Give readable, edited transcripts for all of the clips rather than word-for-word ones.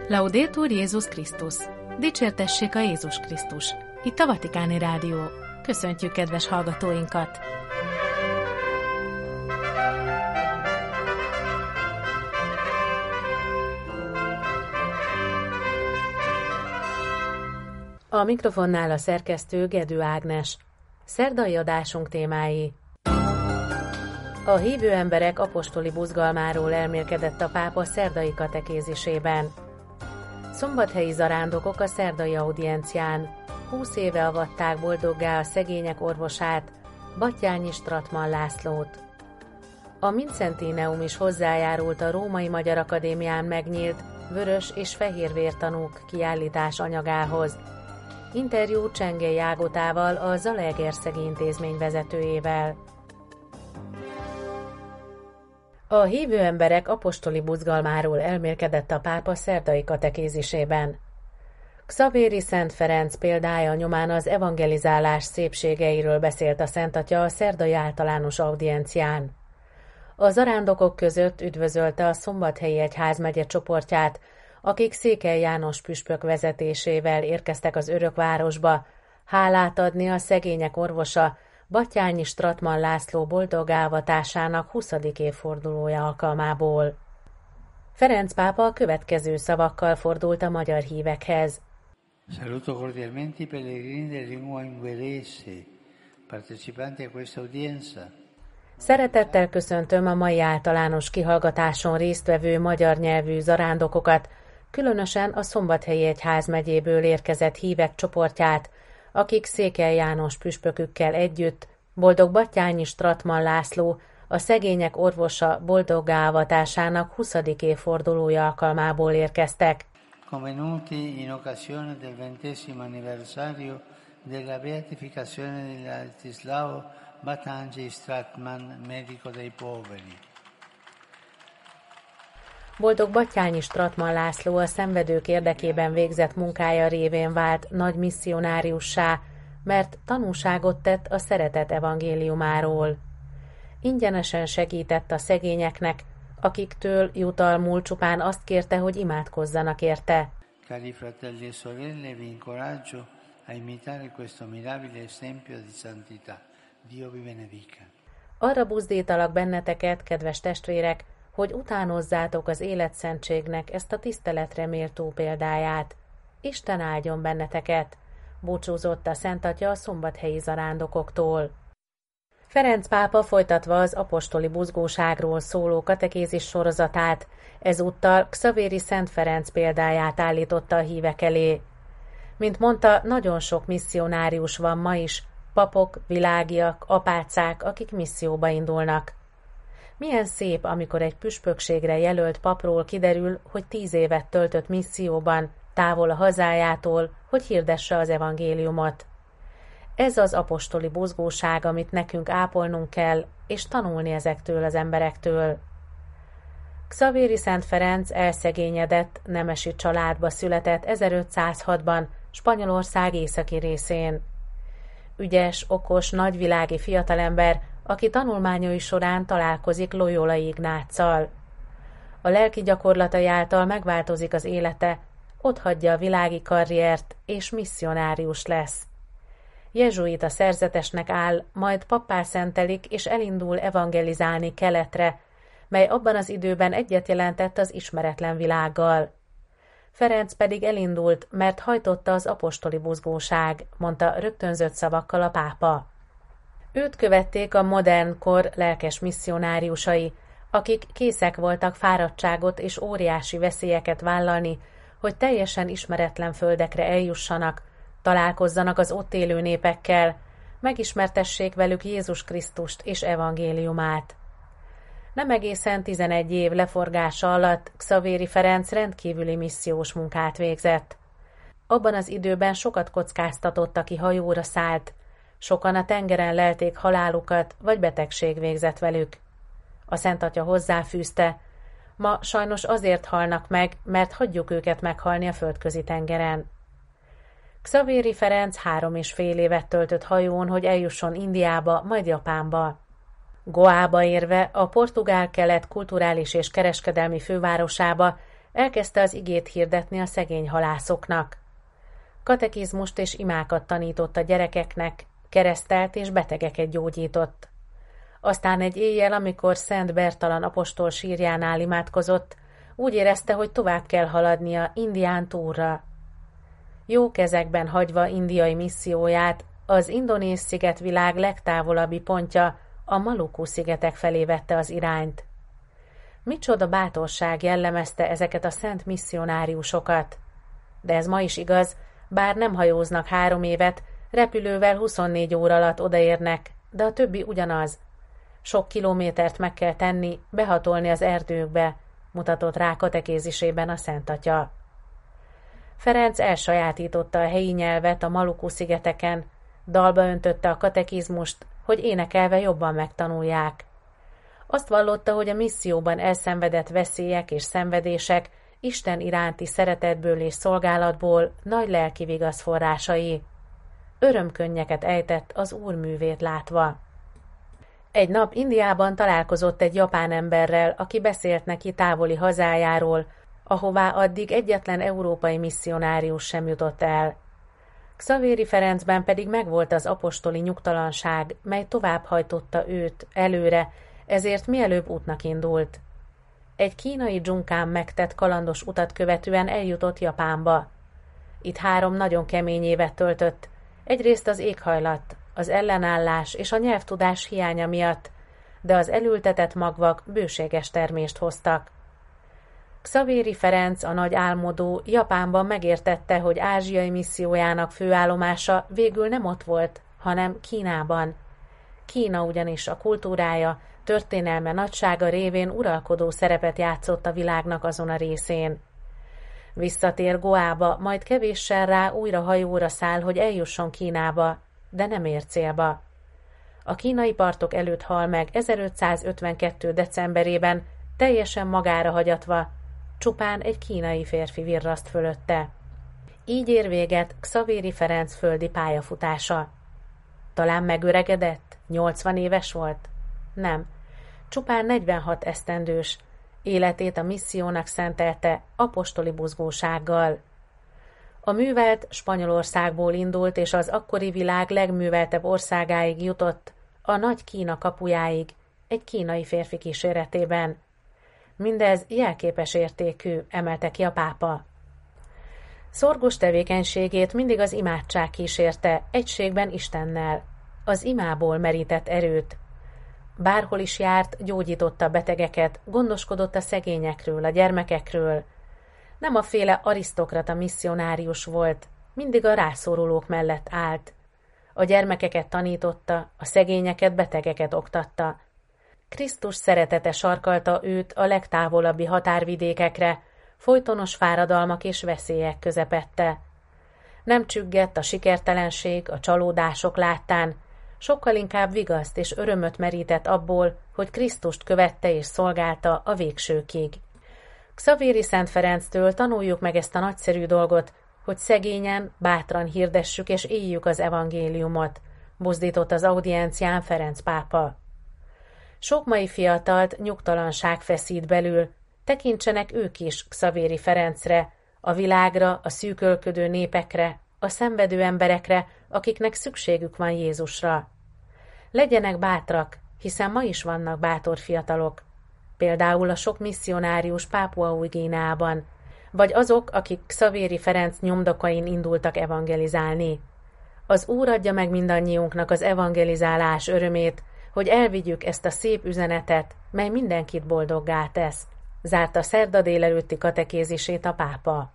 Laudetur Jézus Krisztus! Dicsértessék a Jézus Krisztus! Itt a Vatikáni Rádió. Köszöntjük kedves hallgatóinkat! A mikrofonnál a szerkesztő Gedő Ágnes. Szerdai adásunk témái. A hívő emberek apostoli buzgalmáról elmélkedett a pápa szerdai katekézisében. Szombathelyi zarándokok a szerdai audiencián. 20 éve avatták boldoggá a szegények orvosát, Batthyány Stratman Lászlót. A Mincentineum is hozzájárult a Római Magyar Akadémián megnyílt vörös és fehér vértanúk kiállítás anyagához. Interjú Csengely Ágotával, a Zalaegerszegi Intézmény vezetőjével. A hívő emberek apostoli buzgalmáról elmélkedett a pápa szerdai katekézisében. Xavéri Szent Ferenc példája nyomán az evangelizálás szépségeiről beszélt a Szent Atya a szerdai általános audiencián. A zarándokok között üdvözölte a Szombathelyi Egyházmegye csoportját, akik Székely János püspök vezetésével érkeztek az örökvárosba, hálát adni a szegények orvosa, Batthyány Stratman László boldoggá avatásának 20. évfordulója alkalmából. Ferenc pápa a következő szavakkal fordult a magyar hívekhez. Saluto cordialmente i pellegrini della lingua ungherese, partecipanti a questa udienza. Szeretettel köszöntöm a mai általános kihallgatáson résztvevő magyar nyelvű zarándokokat, különösen a Szombathelyi Egyházmegyéből érkezett hívek csoportját, akik Székely János püspökükkel együtt, boldog Batthyány Stratman László, a szegények orvosa boldoggá avatásának 20. évfordulója alkalmából érkeztek. Convenuti in occasione del 20° anniversario della beatificazione di Ladislao Batthyány Stratman, medico dei poveri. Boldog Batthyány Stratman László a szenvedők érdekében végzett munkája révén vált nagy misszionáriussá, mert tanúságot tett a szeretet evangéliumáról. Ingyenesen segített a szegényeknek, akiktől jutalmul csupán azt kérte, hogy imádkozzanak érte. Cari fratelli e sorelle, vi incoraggio a imitare questo mirabile esempio di santità. Dio vi benedica. Arra buzdítalak benneteket, kedves testvérek, hogy utánozzátok az életszentségnek ezt a tiszteletre méltó példáját. Isten áldjon benneteket, búcsúzott a Szent Atya a szombathelyi zarándokoktól. Ferenc pápa folytatva az apostoli buzgóságról szóló katekézis sorozatát, ezúttal Xavéri Szent Ferenc példáját állította a hívek elé. Mint mondta, nagyon sok misszionárius van ma is, papok, világiak, apácák, akik misszióba indulnak. Milyen szép, amikor egy püspökségre jelölt papról kiderül, hogy 10 évet töltött misszióban, távol a hazájától, hogy hirdesse az evangéliumot. Ez az apostoli buzgóság, amit nekünk ápolnunk kell, és tanulni ezektől az emberektől. Xavéri Szent Ferenc elszegényedett, nemesi családba született 1506-ban Spanyolország északi részén. Ügyes, okos, nagyvilági fiatalember, aki tanulmányai során találkozik Loyola Ignáccal. A lelki gyakorlatai által megváltozik az élete, otthagyja a világi karriert, és misszionárius lesz. Jezsuita szerzetesnek áll, majd pappá szentelik, és elindul evangelizálni keletre, mely abban az időben egyet jelentett az ismeretlen világgal. Ferenc pedig elindult, mert hajtotta az apostoli buzgóság, mondta rögtönzött szavakkal a pápa. Őt követték a modern kor lelkes misszionáriusai, akik készek voltak fáradtságot és óriási veszélyeket vállalni, hogy teljesen ismeretlen földekre eljussanak, találkozzanak az ott élő népekkel, megismertessék velük Jézus Krisztust és evangéliumát. Nem egészen 11 év leforgása alatt Xavéri Ferenc rendkívüli missziós munkát végzett. Abban az időben sokat kockáztatott, aki hajóra szállt, sokan a tengeren lelték halálukat, vagy betegség végzett velük. A Szent Atya hozzáfűzte, ma sajnos azért halnak meg, mert hagyjuk őket meghalni a földközi tengeren. Xavéri Ferenc 3,5 évet töltött hajón, hogy eljusson Indiába, majd Japánba. Goába érve, a portugál kelet kulturális és kereskedelmi fővárosába Elkezdte az igét hirdetni a szegény halászoknak. Katekizmust és imákat tanított a gyerekeknek, keresztelt és betegeket gyógyított. Aztán egy éjjel, amikor Szent Bertalan apostol sírjánál imádkozott, úgy érezte, hogy tovább kell haladnia Indián túlra. Jó kezekben hagyva indiai misszióját, az indonéz szigetvilág legtávolabbi pontja, a Maluku-szigetek felé vette az irányt. Micsoda bátorság jellemezte ezeket a szent misszionáriusokat. De ez ma is igaz, bár nem hajóznak 3 évet, repülővel 24 óra alatt odaérnek, de a többi ugyanaz. Sok kilométert meg kell tenni, behatolni az erdőkbe, mutatott rá katekézisében a Szent Atya. Ferenc elsajátította a helyi nyelvet a Maluku-szigeteken, dalba öntötte a katekizmust, hogy énekelve jobban megtanulják. Azt vallotta, hogy a misszióban elszenvedett veszélyek és szenvedések Isten iránti szeretetből és szolgálatból nagy lelki vigasz forrásai. Örömkönnyeket ejtett az Úr művét látva. Egy nap Indiában találkozott egy japán emberrel, aki beszélt neki távoli hazájáról, ahová addig egyetlen európai misszionárius sem jutott el. Xavéri Ferencben pedig megvolt az apostoli nyugtalanság, mely továbbhajtotta őt előre, ezért mielőbb útnak indult. Egy kínai dzsunkán megtett kalandos utat követően eljutott Japánba. Itt 3 nagyon kemény évet töltött, egyrészt az éghajlat, az ellenállás és a nyelvtudás hiánya miatt, de az elültetett magvak bőséges termést hoztak. Xavéri Ferenc, a nagy álmodó, Japánban megértette, hogy ázsiai missziójának főállomása végül nem ott volt, hanem Kínában. Kína ugyanis a kultúrája, történelme nagysága révén uralkodó szerepet játszott a világnak azon a részén. Visszatér Goába, majd kevéssel rá újra hajóra száll, hogy eljusson Kínába, de nem ér célba. A kínai partok előtt hal meg 1552. decemberében, teljesen magára hagyatva, csupán egy kínai férfi virraszt fölötte. Így ér véget Xavéri Ferenc földi pályafutása. Talán megöregedett? 80 éves volt? Nem, csupán 46 esztendős, életét a missziónak szentelte apostoli buzgósággal. A művelt Spanyolországból indult, és az akkori világ legműveltebb országáig jutott, a nagy Kína kapujáig, egy kínai férfi kíséretében. Mindez jelképes értékű, emelte ki a pápa. Szorgos tevékenységét mindig az imádság kísérte, egységben Istennel. Az imából merített erőt. Bárhol is járt, gyógyította a betegeket, gondoskodott a szegényekről, a gyermekekről. Nem a féle arisztokrata misszionárius volt, mindig a rászorulók mellett állt. A gyermekeket tanította, a szegényeket, betegeket oktatta. Krisztus szeretete sarkalta őt a legtávolabbi határvidékekre, folytonos fáradalmak és veszélyek közepette. Nem csüggett a sikertelenség, a csalódások láttán, sokkal inkább vigaszt és örömöt merített abból, hogy Krisztust követte és szolgálta a végsőkig. Xavéri Szent Ferenctől tanuljuk meg ezt a nagyszerű dolgot, hogy szegényen, bátran hirdessük és éljük az evangéliumot, buzdított az audiencián Ferenc pápa. Sok mai fiatalt nyugtalanság feszít belül, tekintsenek ők is Xavéri Ferencre, a világra, a szűkölködő népekre, a szenvedő emberekre, akiknek szükségük van Jézusra. Legyenek bátrak, hiszen ma is vannak bátor fiatalok, például a sok misszionárius Pápua Új-Guineában, vagy azok, akik Xavéri Ferenc nyomdokain indultak evangelizálni. Az Úr adja meg mindannyiunknak az evangelizálás örömét, hogy elvigyük ezt a szép üzenetet, mely mindenkit boldoggá tesz. Zárta szerda délelőtti katekézisét a pápa.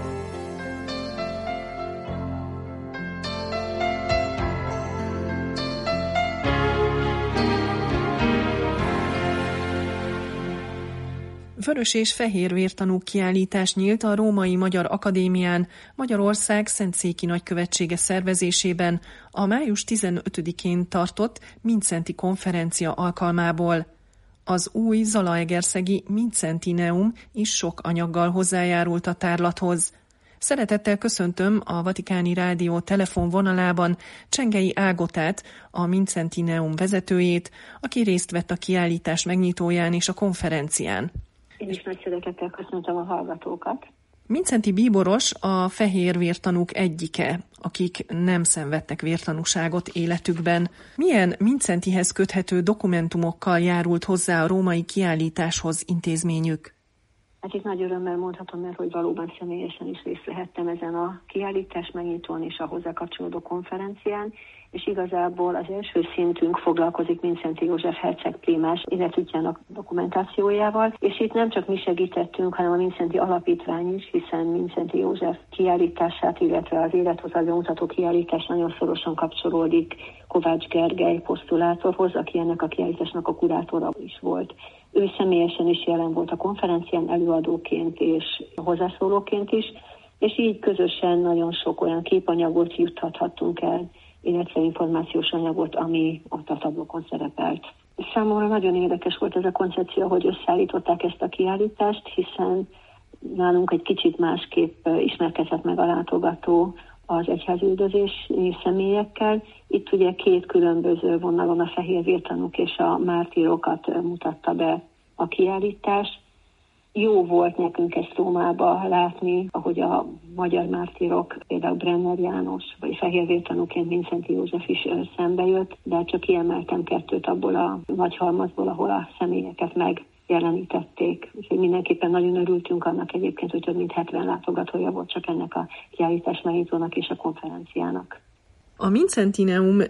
Vörös és fehér vértanú kiállítás nyílt a Római Magyar Akadémián Magyarország Szentszéki Nagykövetsége szervezésében a május 15-én tartott Mindszenty konferencia alkalmából. Az új zalaegerszegi Mindszentyneum is sok anyaggal hozzájárult a tárlathoz. Szeretettel köszöntöm a Vatikáni Rádió telefonvonalában Csengei Ágotát, a Mindszentyneum vezetőjét, aki részt vett a kiállítás megnyitóján és a konferencián. Én is nagy szeretettel köszöntöm a hallgatókat. Mindszenty bíboros a fehér vértanúk egyike, akik nem szenvedtek vértanúságot életükben. Milyen Mindszentyhez köthető dokumentumokkal járult hozzá a római kiállításhoz intézményük? Hát itt nagy örömmel mondhatom el, hogy valóban személyesen is részt vehettem ezen a kiállítás megnyitón és a hozzá kapcsolódó konferencián, és igazából az első szintünk foglalkozik Mindszenty József herceg prímás életútjának dokumentációjával, és itt nem csak mi segítettünk, hanem a Mindszenty Alapítvány is, hiszen Mindszenty József kiállítását, illetve az élethozzá bemutató kiállítás nagyon szorosan kapcsolódik Kovács Gergely posztulátorhoz, aki ennek a kiállításnak a kurátora is volt. Ő személyesen is jelen volt a konferencián előadóként és hozzászólóként is, és így közösen nagyon sok olyan képanyagot juttathattunk el, illetve információs anyagot, ami ott a tablókon szerepelt. Számomra nagyon érdekes volt ez a koncepció, hogy összeállították ezt a kiállítást, hiszen nálunk egy kicsit másképp ismerkedett meg a látogató az egyházüldözési személyekkel. Itt ugye két különböző vonalon, a fehér vértanúk és a mártírokat mutatta be a kiállítás. Jó volt nekünk ezt Rómába látni, ahogy a magyar mártírok, például Brenner János, vagy fehér vértanúként Mindszenty József is szembe jött, de csak kiemeltem kettőt abból a nagy halmazból, ahol a személyeket megjelenítették. Úgyhogy mindenképpen nagyon örültünk annak egyébként, hogy több mint 70 látogatója volt csak ennek a kiállítás megnyitónak és a konferenciának. A Mindszentyneum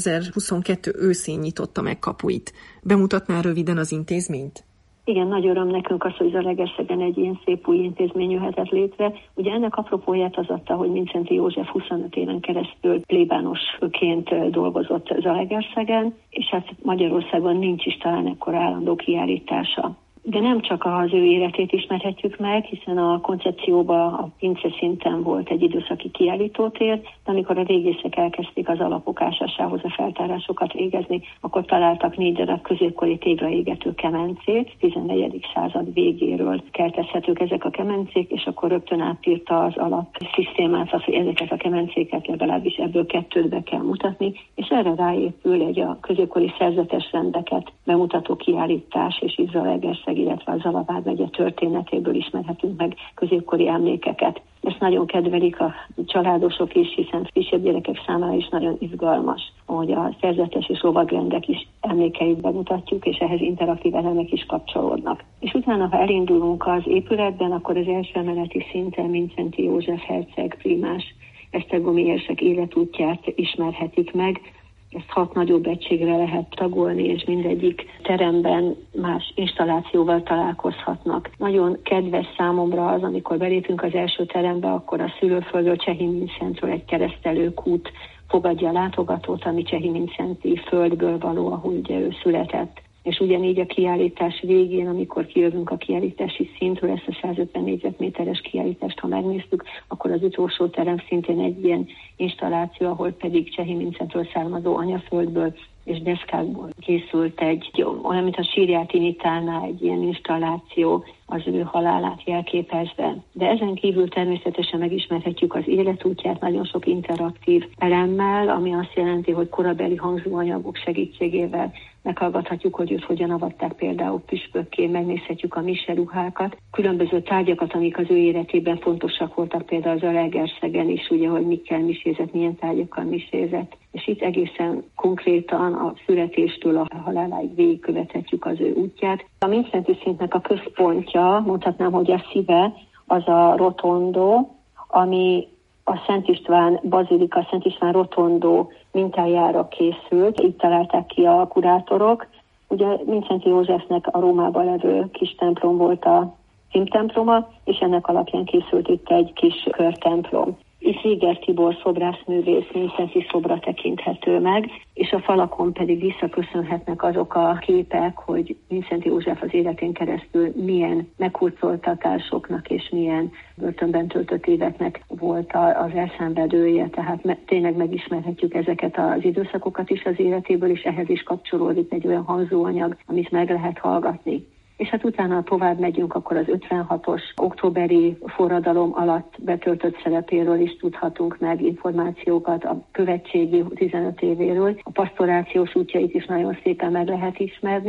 2022 őszén nyitotta meg kapuit. Bemutatná röviden az intézményt? Igen, nagy öröm nekünk az, hogy Zalaegerszegen egy ilyen szép új intézmény jöhetett létre. Ugye ennek apropóját az adta, hogy Mindszenty József 25 éven keresztül plébánosként dolgozott Zalaegerszegen, és hát Magyarországon nincs is talán ekkor állandó kiállítása. De nem csak az ő életét ismerhetjük meg, hiszen a koncepcióban a pince szinten volt egy időszaki kiállítótér, de amikor a régészek elkezdték az alapok ásásához a feltárásokat végezni, akkor találtak 4 darab középkori téglaégető kemencét, 14. század végéről keltezhetők ezek a kemencék, és akkor rögtön átírta az alapszisztémát, az, hogy ezeket a kemencéket legalábbis ebből 2 be kell mutatni, és erre ráépül egy a középkori szerzetes rendeket bemutató kiállítás, és így Zalaegerszeg, illetve a Zala vármegye történetéből ismerhetünk meg középkori emlékeket. Ezt nagyon kedvelik a családosok is, hiszen frissebb gyerekek számára is nagyon izgalmas, hogy a szerzetes és lovagrendek is emlékeit bemutatjuk, és ehhez interaktív elemek is kapcsolódnak. És utána, ha elindulunk az épületben, akkor az első emeleti szinten Mindszenty József herceg prímás esztergomi érsek életútját ismerhetik meg. Ezt 6 nagyobb egységre lehet tagolni, és mindegyik teremben más installációval találkozhatnak. Nagyon kedves számomra az, amikor belépünk az első terembe, akkor a szülőföldről, Csehi-Mindszentről egy keresztelőkút fogadja a látogatót, ami Csehi-Mindszenty földből való, ahol ugye ő született. És ugyanígy a kiállítás végén, amikor kijövünk a kiállítási szintről, ezt a 150 négyzetméteres kiállítást, ha megnéztük, akkor az utolsó terem szintén egy ilyen installáció, ahol pedig Csehi-Mindszentyről származó anyaföldből és deszkákból készült egy, olyan, mint a sírját imitálná egy ilyen installáció, az ő halálát jelképezve. De ezen kívül természetesen megismerhetjük az életútját nagyon sok interaktív elemmel, ami azt jelenti, hogy korabeli hangzóanyagok segítségével meghallgathatjuk, hogy őt hogyan avatták például püspökké, megnézhetjük a miseruhákat, különböző tárgyakat, amik az ő életében fontosak voltak, például az Zalaegerszegen is, ugye, hogy mikkel misézett, milyen tárgyakkal misézett. És itt egészen konkrétan a születéstől a haláláig végigkövethetjük az ő útját. A Mindszenty szintnek a központja, mondhatnám, hogy a szíve, az a rotondo, ami a Szent István bazilika, Szent István rotondó mintájára készült. Így találták ki a kurátorok. Ugye Mindszenty Józsefnek a Rómában levő kis templom volt a címtemploma, és ennek alapján készült itt egy kis körtemplom. Itt Réger Tibor szobrászművész Mindszenty szobra tekinthető meg, és a falakon pedig visszaköszönhetnek azok a képek, hogy Mindszenty József az életén keresztül milyen meghurcoltatásoknak és milyen börtönben töltött éveknek volt az elszenvedője, tehát tényleg megismerhetjük ezeket az időszakokat is az életéből, és ehhez is kapcsolódik egy olyan hangzóanyag, amit meg lehet hallgatni. És hát utána tovább megyünk, akkor az 56-os októberi forradalom alatt betöltött szerepéről is tudhatunk meg információkat, a követségi 15 évéről, a pastorációs útjait is nagyon szépen meg lehet ismerni,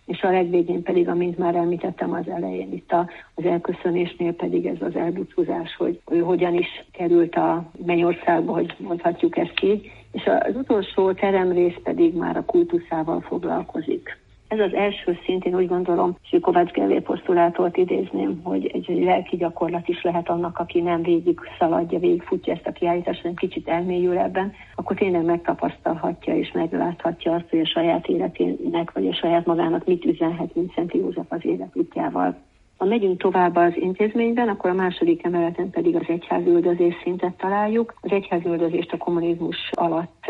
és a legvégén pedig, amint már említettem az elején, itt az elköszönésnél pedig ez az elbúcsúzás, hogy ő hogyan is került a mennyországba, hogy mondhatjuk ezt így, és az utolsó teremrész pedig már a kultuszával foglalkozik. Ez az első szint, én úgy gondolom, és Kovács Gellér posztulátort idézném, hogy egy lelki gyakorlat is lehet annak, aki nem végig szaladja, végigfutja ezt a kiállítást, hanem kicsit elmélyül ebben, akkor tényleg megtapasztalhatja és megláthatja azt, hogy a saját életének, vagy a saját magának mit üzenhet Mindszenty József az életútjával. Ha megyünk tovább az intézményben, akkor a második emeleten pedig az egyházüldözés szintet találjuk. Az egyházüldözést a kommunizmus alatt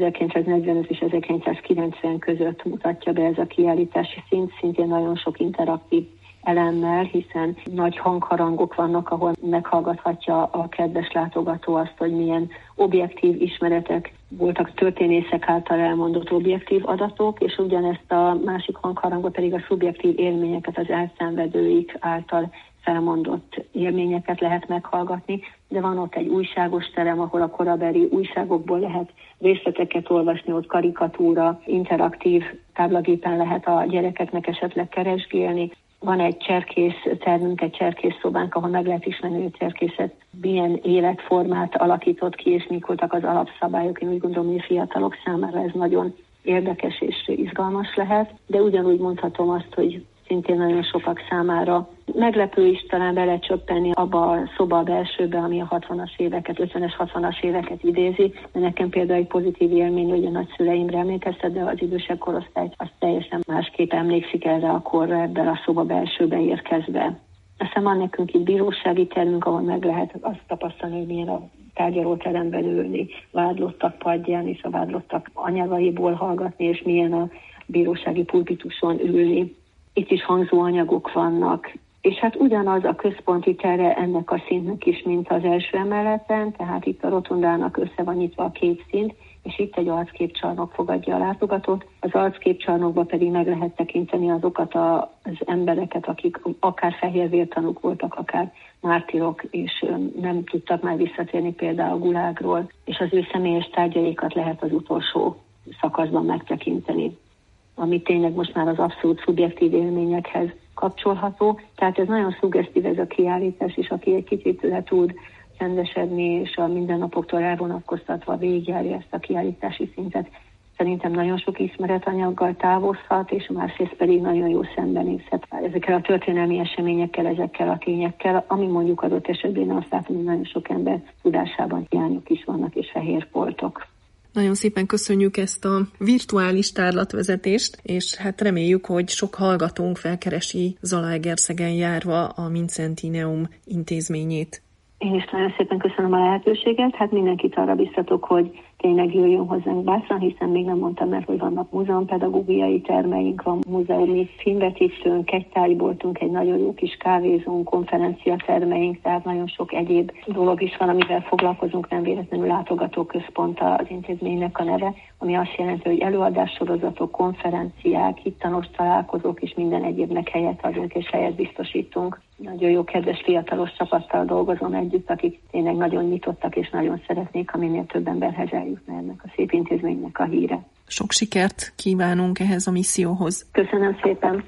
1945 és 1990 között mutatja be ez a kiállítási szint, szintén nagyon sok interaktív elemmel, hiszen nagy hangharangok vannak, ahol meghallgathatja a kedves látogató azt, hogy milyen objektív ismeretek voltak, történészek által elmondott objektív adatok, és ugyanezt a másik hangharangot pedig a szubjektív élményeket, az elszenvedőik által felmondott élményeket lehet meghallgatni, de van ott egy újságos terem, ahol a korabeli újságokból lehet részleteket olvasni, ott karikatúra, interaktív táblagépen lehet a gyerekeknek esetleg keresgélni. Van egy cserkész termünk, egy cserkész szobánk, ahol meg lehet ismerni, hogy a cserkészet milyen életformát alakított ki, és mik voltak az alapszabályok. Én úgy gondolom, hogy a fiatalok számára ez nagyon érdekes és izgalmas lehet, de ugyanúgy mondhatom azt, hogy szintén nagyon sokak számára meglepő is talán belecsöppenni abba a szoba belsőbe, ami a 60-as éveket, 50-es, 60-as éveket idézi, de nekem például egy pozitív élmény, hogy a nagyszüleimre emlékeztet, de az idősebb korosztály az teljesen másképp emlékszik erre a korra, ebben a szoba belsőbe érkezve. Aztán van nekünk itt bírósági termünk, ahol meg lehet azt tapasztalni, hogy milyen a tárgyalóteremben ülni, vádlottak padján és a vádlottak anyagaiból hallgatni, és milyen a bírósági pulpituson ülni. Itt is hangzóanyagok vannak, és hát ugyanaz a központi tere ennek a szintnek is, mint az első emeleten, tehát itt a rotondának össze van nyitva a két szint, és itt egy arcképcsarnok fogadja a látogatót. Az arcképcsarnokban pedig meg lehet tekinteni azokat az embereket, akik akár fehérvértanúk voltak, akár mártirok, és nem tudtak már visszatérni például a gulágról, és az ő személyes tárgyaikat lehet az utolsó szakaszban megtekinteni, ami tényleg most már az abszolút szubjektív élményekhez kapcsolható. Tehát ez nagyon szuggesztív ez a kiállítás, és aki egy kicsit le tud csendesedni, és a mindennapoktól elvonatkoztatva végigjárja ezt a kiállítási szintet, szerintem nagyon sok ismeretanyaggal távozhat, és másrészt pedig nagyon jó szembenézhet ezekkel a történelmi eseményekkel, ezekkel a tényekkel, ami mondjuk adott esetben azt látom, hogy nagyon sok ember tudásában hiányok is vannak, és fehér foltok. Nagyon szépen köszönjük ezt a virtuális tárlatvezetést, és hát reméljük, hogy sok hallgatónk felkeresi Zalaegerszegen járva a Mindszentyneum intézményét. Én is nagyon szépen köszönöm a lehetőséget, hát mindenkit arra biztatok, hogy tényleg jöjjön hozzánk Bászra, hiszen még nem mondtam el, hogy vannak múzeumpedagógiai termeink, van múzeumi filmvetítőnk, kegytárgyboltunk, egy nagyon jó kis kávézónk, konferenciatermeink, tehát nagyon sok egyéb dolog is van, amivel foglalkozunk, nem véletlenül látogatóközpont az intézménynek a neve, ami azt jelenti, hogy előadássorozatok, konferenciák, hittanos találkozók és minden egyébnek helyet adunk és helyet biztosítunk. Nagyon jó, kedves fiatalos csapattal dolgozom együtt, akik tényleg nagyon nyitottak és nagyon szeretnék, ha minél több emberhez eljutna ennek a szép intézménynek a híre. Sok sikert kívánunk ehhez a misszióhoz. Köszönöm szépen!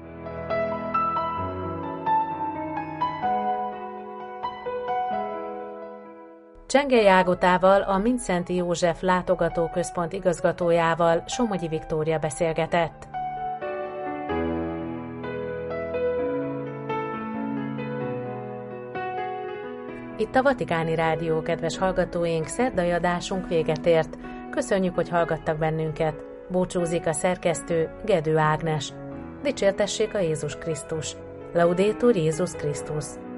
Csengely Ágotával, a Mindszenty József látogatóközpont igazgatójával Somogyi Viktória beszélgetett. Itt a Vatikáni Rádió, kedves hallgatóink, szerdai adásunk véget ért. Köszönjük, hogy hallgattak bennünket. Búcsúzik a szerkesztő, Gedő Ágnes. Dicsértessék a Jézus Krisztus. Laudetur Jézus Krisztus.